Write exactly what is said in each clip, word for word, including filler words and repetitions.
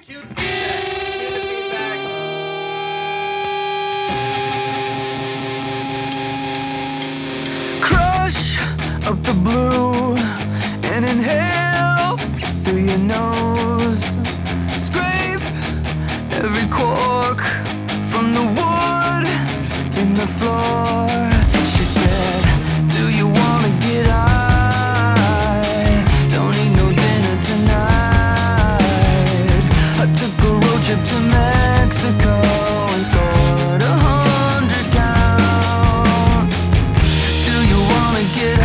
Cue the feedback. Cue the feedback. Crush up the blue and inhale through your nose. Scrape every cork from the wood in the floor. She said, do you wanna get high? Don't eat no dinner tonight. I took a road trip to Mexico and scored a hundred count. Do you wanna get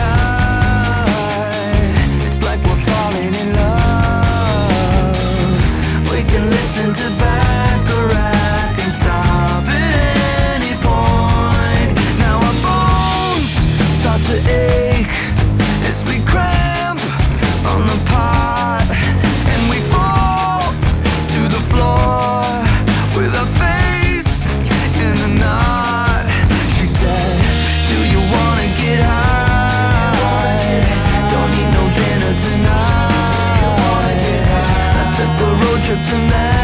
high? It's like we're falling in love. We can listen to Bacharach and stop at any point. Now our bones start to ache as we cramp on the pot, and we fall to the floor with our face in a knot. She said, do you wanna get high? Don't need no dinner tonight. I took a road trip to Mexico